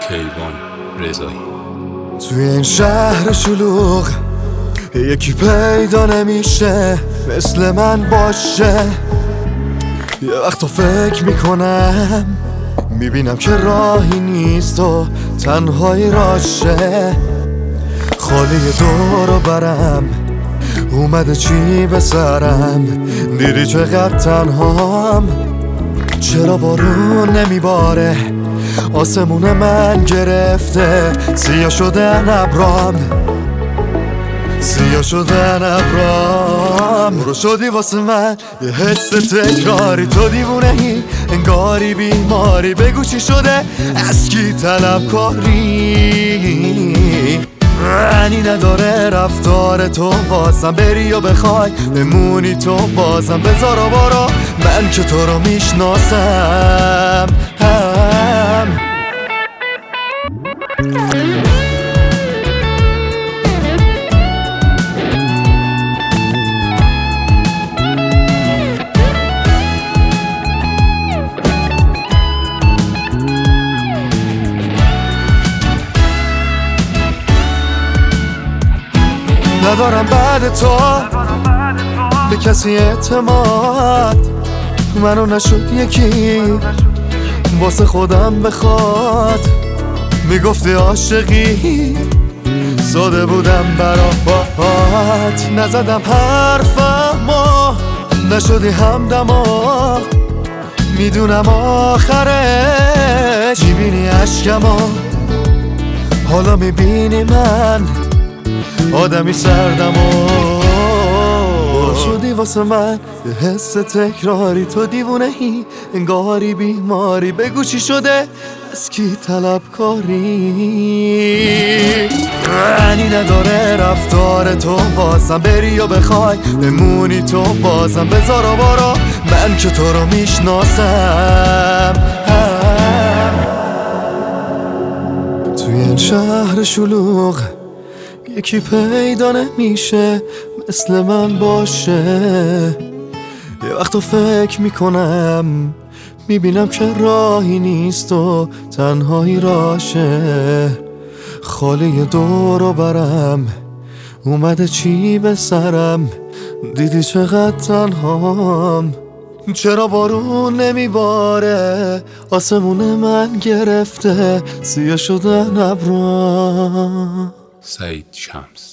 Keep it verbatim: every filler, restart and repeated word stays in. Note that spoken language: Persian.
کیوان رضایی. توی این شهر شلوغ یکی پیدا نمیشه مثل من باشه. یه وقتا فکر میکنم میبینم که راهی نیست و تنهایی راشه. خالی دورو برم اومده چی به سرم، دیدی چقدر تنهام. چرا بارون نمیباره آسمون من گرفته، سیاه شدن ابرام، سیاه شدن ابرام. برو شدی واسه من یه حس تکراری، تو دیوونه ای انگاری بیماری. بگو چی شده از کی طلبکاری؟ معنی نداره رفتار تو بازم بری و بخوای بمونی تو بازم. بذار و برو من که تو رو میشناسم هم. ندارم بعد تو به کسی اعتماد، منو نشد یکی واسه خودم بخواد. میگفتی عاشقی زاده بودم برات، نزدم حرفمو نشدی همدما. میدونم آخرش میبینی عشقمو، حالا میبینی من آدمی سردم و شدی واسه من یه حس تکراری. تو دیوونه ای انگاری بیماری. بگو چی شده از کی طلبکاری؟ معنی نداره رفتار تو بازم بری و بخوای بمونی تو بازم. بذار و برو من که تو رو میشناسم هم. توی این شهر شلوغ یکی پیدا نمیشه مثل من باشه. یه وقتا فکر میکنم میبینم که راهی نیست و تنهایی راشه. خالی دورو برم اومده چی به سرم، دیدی چقدر تنهام. چرا بارون نمیباره آسمون من گرفته، سیاه شدن ابرام. سعید شمس.